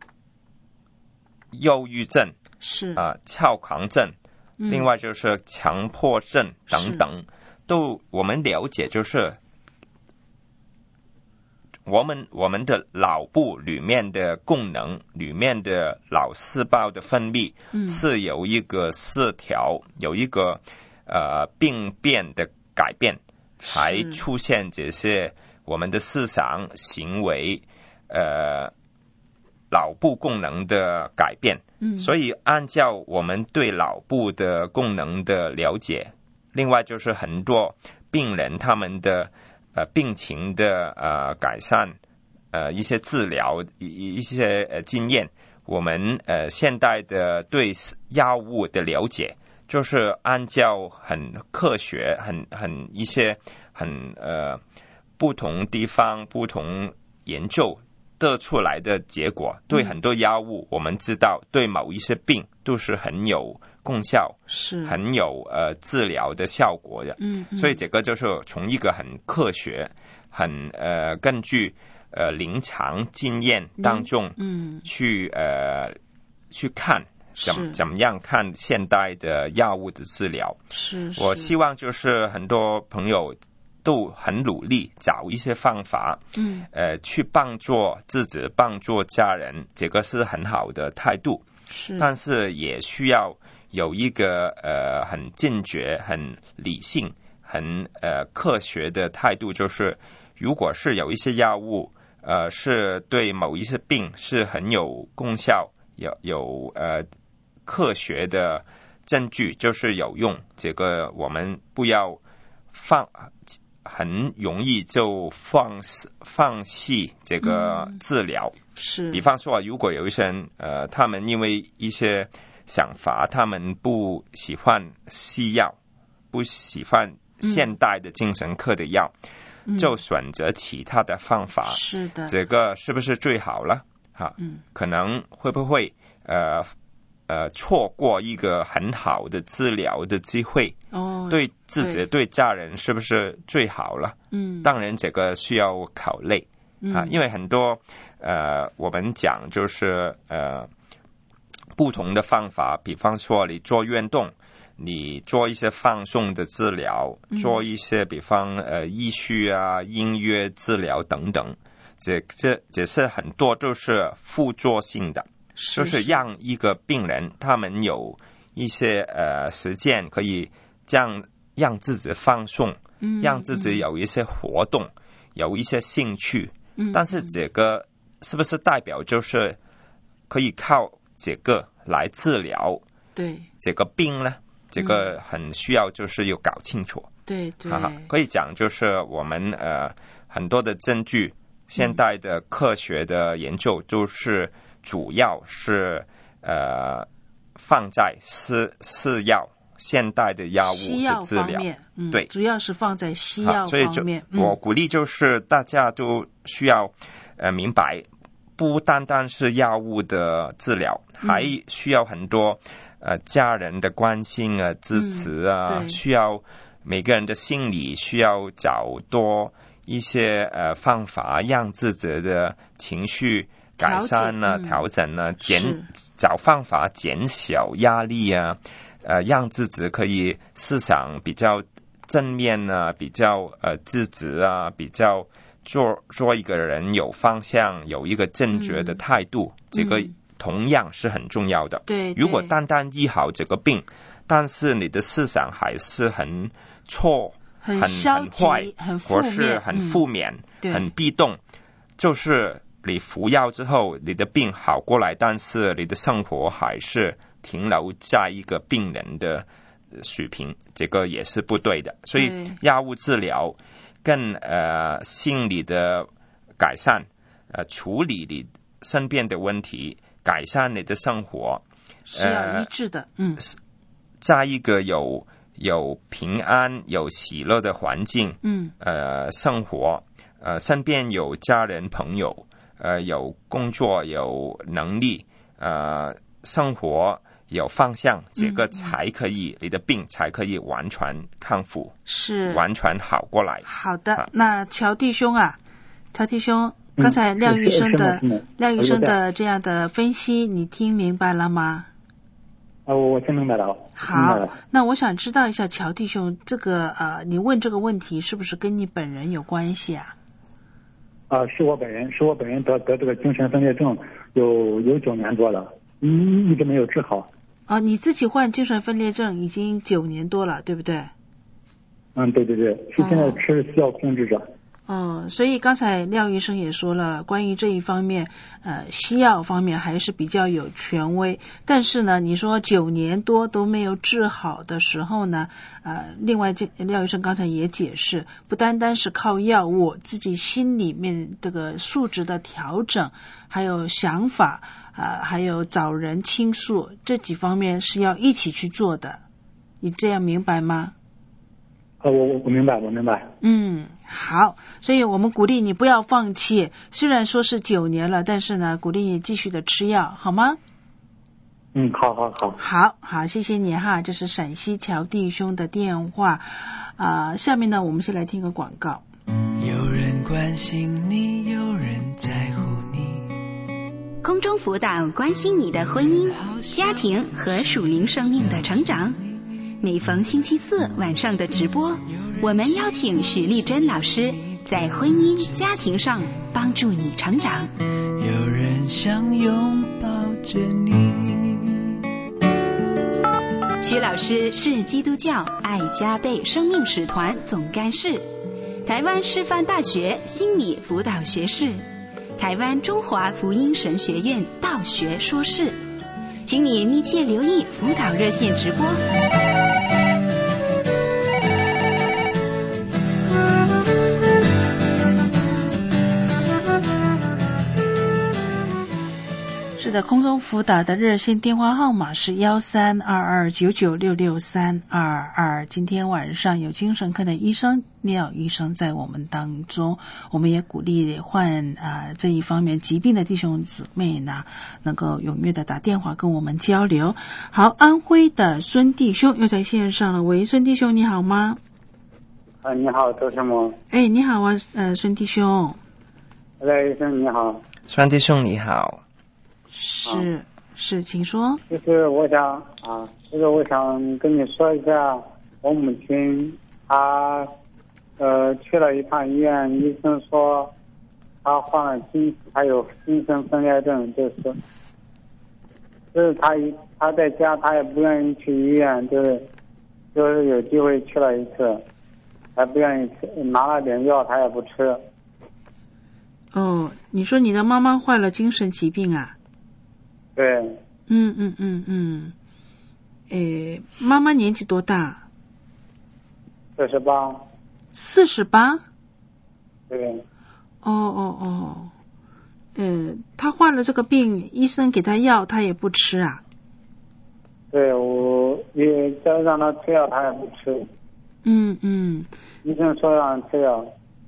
忧郁症是啊、呃，躁狂症、嗯，另外就是强迫症等等，都我们了解就是。我们我们的脑部里面的功能，里面的脑细胞的分泌、嗯、是有一个失调，有一个呃病变的改变，才出现这些我们的思想、行为、呃脑部功能的改变。嗯，所以按照我们对脑部的功能的了解，另外就是很多病人他们的。呃，病情的呃改善，呃一些治疗一一些呃经验，我们呃现代的对药物的了解，就是按照很科学、很很一些很呃不同地方、不同研究得出来的结果，对很多药物，我们知道对某一些病都是很有功效，是很有呃治疗的效果的。嗯，嗯所以这个就是从一个很科学、很呃根据呃临床经验当中，嗯，去呃去看怎怎么样看现代的药物的治疗。是，我希望就是很多朋友。都很努力找一些方法，嗯，呃，去帮助自己、帮助家人，这个是很好的态度。是，但是也需要有一个呃很坚决、很理性、很呃科学的态度，就是如果是有一些药物，呃，是对某一些病是很有功效，有有呃科学的证据，就是有用，这个我们不要放。很容易就放放弃这个治疗，嗯、是。比方说，如果有一些人，呃，他们因为一些想法，他们不喜欢西药，不喜欢现代的精神科的药，嗯、就选择其他的方法。是的，这个是不是最好了？哈，嗯，可能会不会呃？呃，错过一个很好的治疗的机会，哦，对自己、对家人是不是最好了？嗯，当然这个需要考虑、嗯、啊，因为很多呃，我们讲就是呃，不同的方法，比方说你做运动，你做一些放松的治疗，嗯、做一些比方呃艺术啊、音乐治疗等等，这这这是很多都是辅助性的。就是让一个病人他们有一些呃时间可以这样让自己放松、嗯、让自己有一些活动、嗯、有一些兴趣、嗯、但是这个是不是代表就是可以靠这个来治疗对这个病呢？这个很需要就是要搞清楚。对对，可以讲就是我们呃很多的证据，现代的科学的研究都是主要是呃放在西西药现代的药物的治疗，
嗯、
对，
主要是放在西药方面。
所以就我鼓励就是大家都需要呃明白，不单单是药物的治疗，嗯、还需要很多呃家人的关心啊、支持啊，嗯、需要每个人的心理需要找多一些呃方法，让自己的情绪改善啊、调整啊，减找方法减小压力啊。呃，让自己可以思想比较正面啊，比较呃积极啊，比较做做一个人有方向，有一个正确的态度，嗯、这个同样是很重要的。
对，
如果单单医好这个病，但是你的思想还是很错、
很
很
消极、
很坏，
很负面，
或是很负面、
嗯、
很被动，就是你服药之后，你的病好过来，但是你的生活还是停留在一个病人的水平，这个也是不对的。所以药物治疗跟呃心理的改善，呃处理你身边的问题，改善你的生活，
是要一致的。嗯，
在一个有有平安、有喜乐的环境，
嗯，
呃，生活，呃，身边有家人朋友，呃，有工作，有能力，呃，生活。有方向，这个才可以，嗯、你的病才可以完全康复，
是
完全好过来。
好的，啊、那乔弟兄啊，乔弟兄，刚才廖医生的、嗯、廖医生的这样的分析，你听明白了吗？
啊，我我听明白了。
好，那我想知道一下，乔弟兄，这个呃，你问这个问题是不是跟你本人有关系啊？
啊，是我本人，是我本人得得这个精神分裂症有有九年多了，一一直没有治好。
啊，你自己患精神分裂症已经九年多了，对不对？
嗯，对对对，是现在吃需要控制着。
嗯，所以刚才廖医生也说了，关于这一方面，呃，西药方面还是比较有权威。但是呢，你说九年多都没有治好的时候呢，呃，另外这廖医生刚才也解释，不单单是靠药物，我自己心里面这个素质的调整，还有想法，呃，还有找人倾诉，这几方面是要一起去做的。你这样明白吗？
呃，我我我明白，我明白。
嗯，好，所以我们鼓励你不要放弃，虽然说是九年了，但是呢，鼓励你继续的吃药，好吗？
嗯，好好好，
好好，谢谢你哈，这是陕西乔弟兄的电话啊、呃。下面呢，我们先来听个广告。
有人关心你，有人在乎你。
空中辅导关心你的婚姻、家庭和属灵生命的成长。每逢星期四晚上的直播，我们邀请许丽珍老师在婚姻家庭上帮助你成长。
有人想拥抱着你。
许老师是基督教爱加倍生命使团总干事，台湾师范大学心理辅导学士，台湾中华福音神学院道学硕士。请你密切留意辅导热线直播。
是的，空中辅导的热线电话号码是幺三二二九九六六三二二。今天晚上有精神科的医生廖医生在我们当中，我们也鼓励患啊、呃、这一方面疾病的弟兄姊妹呢，能够踊跃的打电话跟我们交流。好，安徽的孙弟兄又在线上了，喂，孙弟兄你好吗？
啊，你好，周师母。
哎，你好啊，呃，孙弟兄。
廖医生你好。
孙弟兄你好。
是、啊、是，请说。
就是我想啊，就是我想跟你说一下，我母亲她呃去了一趟医院，医生说她患了精，她有精神分裂症，就是就是她她在家她也不愿意去医院，就是就是有机会去了一次，还不愿意吃，拿了点药她也不吃。
哦，你说你的妈妈患了精神疾病啊？
对，
嗯嗯嗯嗯，诶，妈妈年纪多大？
四十八。
四十八？
对。
哦哦哦，呃，她患了这个病，医生给她药，她也不吃啊？
对。 对，我也再让他吃药，他也不吃。
嗯嗯。
医生说让他吃药。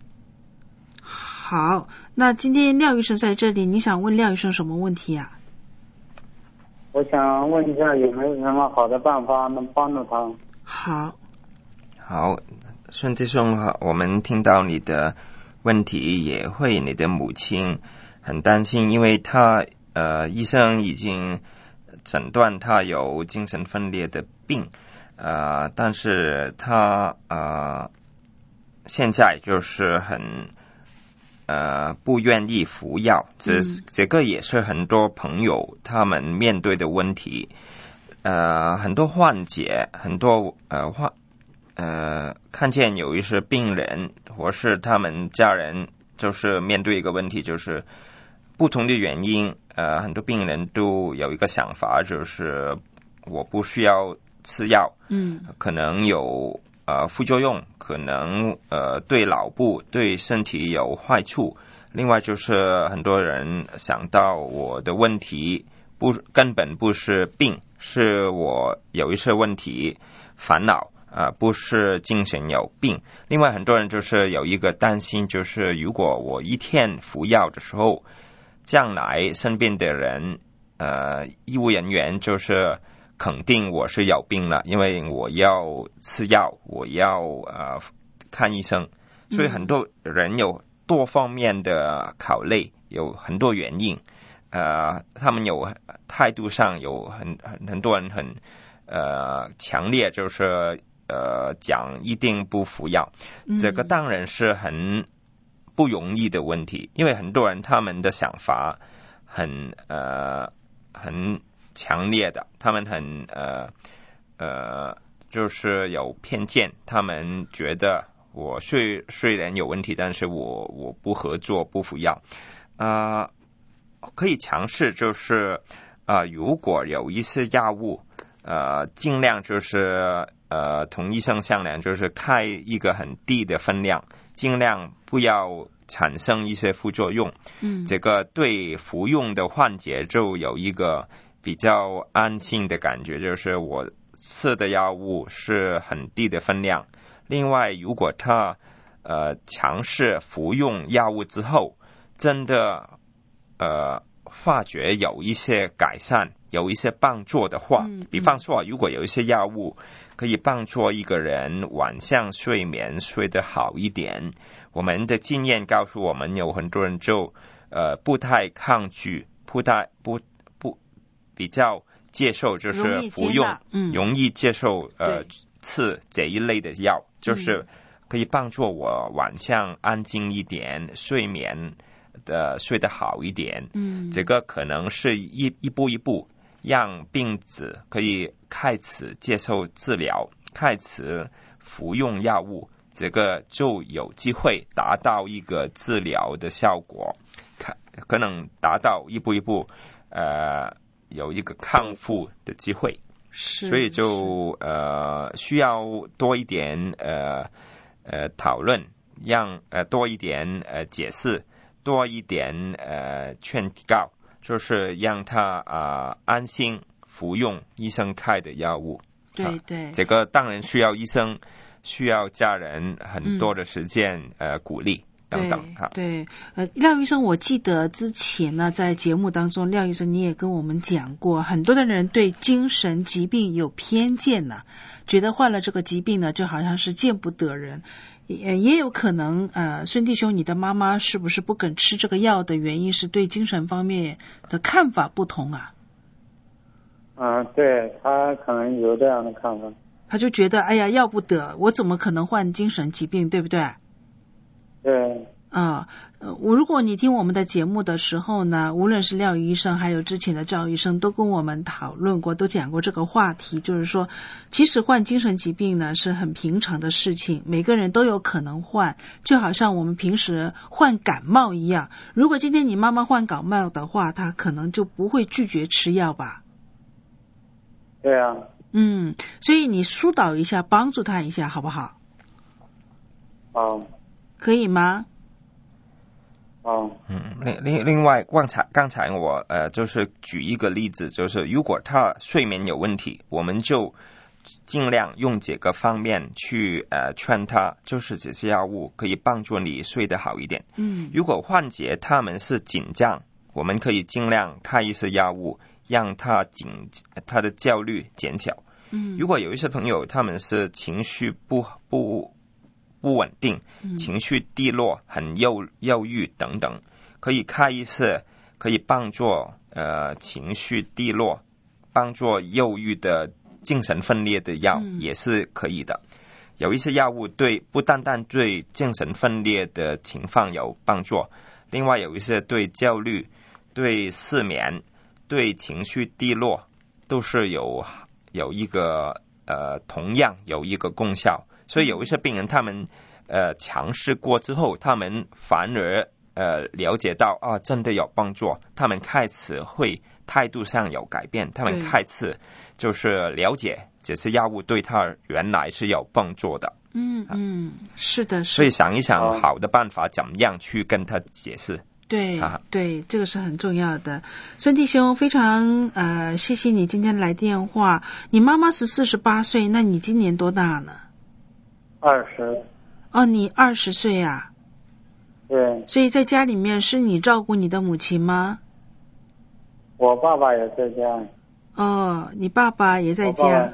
好，那今天廖医生在这里，你想问廖医生什么问题啊？
我想问一下，有没有什么好的办法能帮助他？
好，
好，孙继松，我们听到你的问题，也会你的母亲很担心，因为他呃，医生已经诊断他有精神分裂的病，呃，但是他呃，现在就是很。呃，不愿意服药，这、嗯、这个也是很多朋友他们面对的问题。呃，很多患者，很多呃患呃看见有一些病人或是他们家人，就是面对一个问题，就是不同的原因，呃，很多病人都有一个想法，就是我不需要吃药，嗯，可能有。呃，副作用可能呃对脑部对身体有坏处。另外就是很多人想到我的问题不根本不是病，是我有一些问题烦恼啊、呃，不是精神有病。另外很多人就是有一个担心，就是如果我一天服药的时候，将来身边的人呃医务人员就是肯定我是有病了，因为我要吃药，我要呃看医生，所以很多人有多方面的考虑，有很多原因，呃，他们有态度上有很很很多人很呃强烈，就是呃讲一定不服药，这个当然是很不容易的问题，因为很多人他们的想法很呃很。强烈的，他们很呃呃，就是有偏见。他们觉得我虽虽然有问题，但是我我不合作，不服药。啊、呃，可以尝试就是啊、呃，如果有一些药物，呃，尽量就是呃同医生商量，就是开一个很低的分量，尽量不要产生一些副作用。嗯，这个对服用的患者就有一个。比较安心的感觉，就是我吃的药物是很低的分量。另外，如果他呃尝试服用药物之后，真的呃发觉有一些改善，有一些帮助的话，嗯、比方说，如果有一些药物可以帮助一个人晚上睡眠睡得好一点，我们的经验告诉我们，有很多人就呃不太抗拒，不太不。比较接受就是服用，容易, 嗯、容易接受呃吃这一类的药，就是可以帮助我晚上安静一点，睡眠的睡得好一点。嗯，这个可能是一一步一步让病者可以开始接受治疗，开始服用药物，这个就有机会达到一个治疗的效果，可可能达到一步一步呃。有一个康复的机会，所以就呃需要多一点呃呃讨论，让呃多一点呃解释，多一点呃劝告，就是让他啊、呃、安心服用医生开的药物。
对对，
这个当然需要医生，需要家人很多的时间、嗯、呃鼓励。等等
对，呃，廖医生，我记得之前呢，在节目当中，廖医生你也跟我们讲过，很多的人对精神疾病有偏见呢，觉得患了这个疾病呢，就好像是见不得人，也也有可能，呃，孙弟兄，你的妈妈是不是不肯吃这个药的原因是对精神方面的看法不同啊？
啊，对，他可能有这样的看法，
他就觉得，哎呀，要不得，我怎么可能患精神疾病，对不对？
对
啊，呃，我如果你听我们的节目的时候呢，无论是廖医生还有之前的赵医生都跟我们讨论过，都讲过这个话题，就是说其实患精神疾病呢是很平常的事情，每个人都有可能患，就好像我们平时患感冒一样，如果今天你妈妈患感冒的话，她可能就不会拒绝吃药吧。
对啊，
嗯，所以你疏导一下，帮助她一下好不好？
好，
可以吗？
哦，
嗯，另另另外，刚才刚才我呃，就是举一个例子，就是如果他睡眠有问题，我们就尽量用这个方面去呃劝他，就是这些药物可以帮助你睡得好一点。
嗯，
如果患者他们是紧张，我们可以尽量开一些药物，让他紧他的焦虑减小。
嗯，
如果有一些朋友他们是情绪不不不稳定，情绪低落，很忧忧郁等等，可以开一些可以帮助呃情绪低落、帮助忧郁的精神分裂的药、嗯、也是可以的。有一些药物对不单单对精神分裂的情况有帮助，另外有一些对焦虑、对失眠、对情绪低落都是有有一个呃同样有一个功效。所以有一些病人他们呃尝试过之后，他们反而呃了解到啊真的有帮助，他们开始会态度上有改变，他们开始就是了解这些药物对他原来是有帮助的。
嗯嗯，是的，是的。
所以想一想好的办法怎么样去跟他解释。
对、啊、对，这个是很重要的。孙弟兄，非常呃谢谢你今天来电话。你妈妈是四十八岁，那你今年多大呢？
二十。
哦，你二十岁啊？
对。
所以在家里面是你照顾你的母亲吗？
我爸爸也在家。
哦，你爸爸也在家。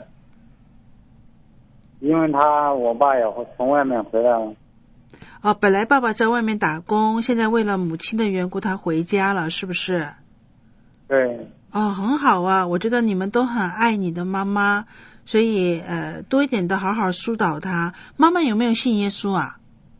因为他我爸也从外面回来了。
哦，本来爸爸在外面打工，现在为了母亲的缘故他回家了，是不是？
对。
哦，很好啊，我觉得你们都很爱你的妈妈，所以呃多一点的好好疏导她。妈妈有没有信耶稣啊？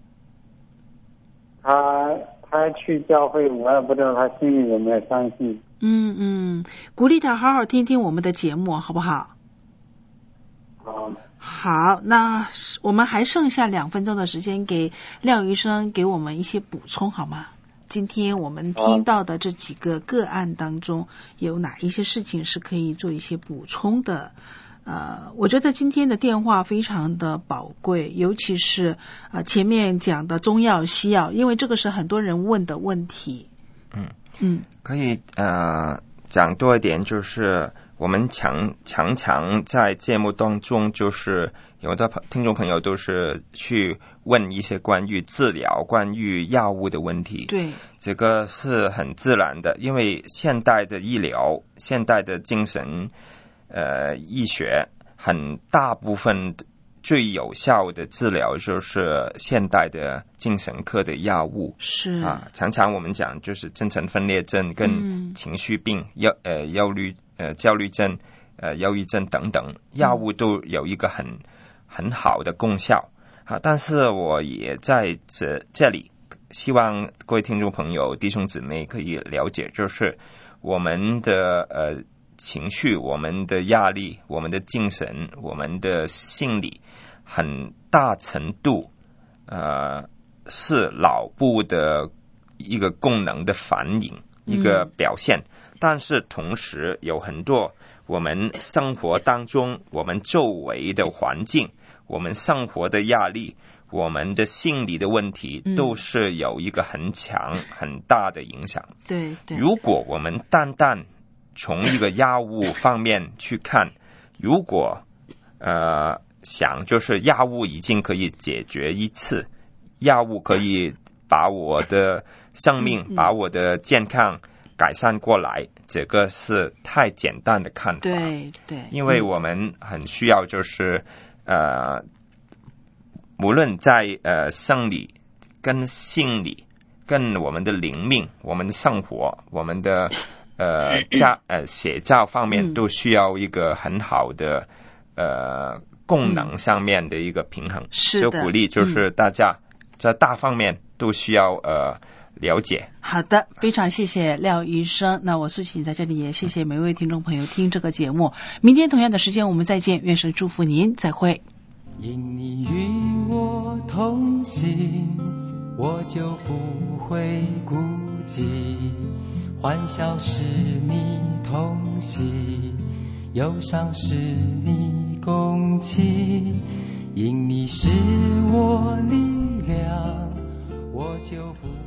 他他去教会，我也不知道他心里有没有相信。
嗯嗯，鼓励他好好听听我们的节目，好不好？
好。
好，那我们还剩下两分钟的时间，给廖医生给我们一些补充好吗？今天我们听到的这几个个案当中，有哪一些事情是可以做一些补充的？呃，我觉得今天的电话非常的宝贵，尤其是呃前面讲的中药西药，因为这个是很多人问的问题。
嗯
嗯，
可以呃讲多一点，就是我们常常常在节目当中，就是有的听众朋友都是去问一些关于治疗、关于药物的问题。
对，
这个是很自然的，因为现代的医疗、现代的精神呃医学，很大部分最有效的治疗就是现代的精神科的药物。
是
啊，常常我们讲就是精神分裂症跟情绪病、嗯、忧呃忧虑。呃，焦虑症、呃，忧郁症等等，药物都有一个很、嗯、很好的功效啊。但是我也在这这里希望各位听众朋友、弟兄姊妹可以了解，就是我们的呃情绪、我们的压力、我们的精神、我们的心理，很大程度呃是脑部的一个功能的反应、一个表现。嗯，但是同时有很多我们生活当中我们周围的环境，我们生活的压力，我们的心理的问题，都是有一个很强很大的影响。
对对，
如果我们单单从一个药物方面去看，如果呃想就是药物已经可以解决一次，药物可以把我的生命、嗯、把我的健康改善过来，这个是太简单的看法。
对对，
因为我们很需要就是呃，无论在呃生理跟心理跟我们的灵命、我们的生活、我们的呃家呃写照方面，都需要一个很好的呃功能上面的一个平衡。
是的，
就鼓励就是大家在大方面都需要呃。了解。
好的，非常谢谢廖医生。那我素琴在这里也谢谢每位听众朋友听这个节目。明天同样的时间我们再见，愿神祝福您，再会。
因你与我同行，我就不会孤寂，欢笑是你同喜，忧伤是你共情，因你是我力量，我就不